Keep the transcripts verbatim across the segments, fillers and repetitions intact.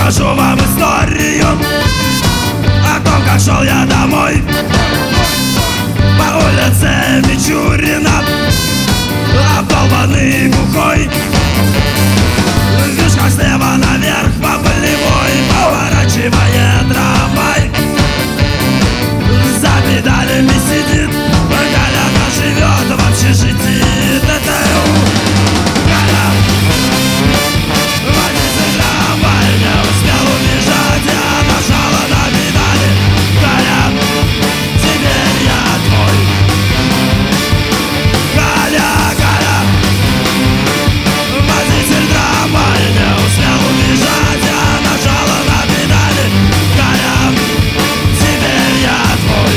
Расскажу вам историю о том, как шел я домой по улице Мичурина, обдолбанный бухой. Вишка слева наверх по болевой поворачивает трамвай. За педалями сидит Галя, она живет в общежитии ТТУ. Галя, водитель трамвая, не успел убежать, я нажала на педали. Галя, теперь я твой. Галя, Галя, водитель трамвая, не успел убежать, я нажала на педали. Галя, теперь я твой.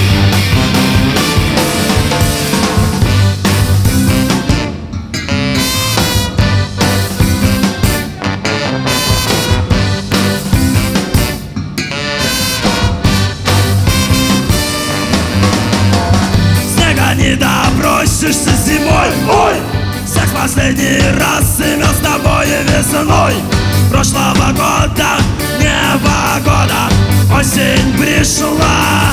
Снега не допросишься зимой. Ой! Секс последний раз имел с тобой весной прошлого года. Непогода, осень пришла.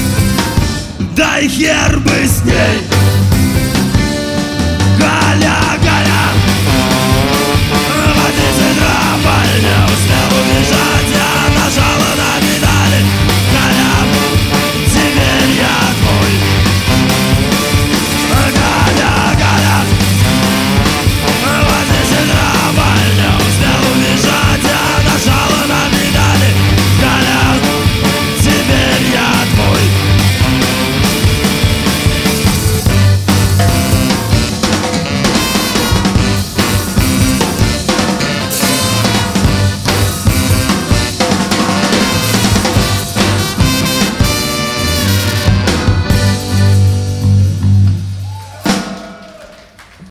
Дай хер бы с ней. Галя,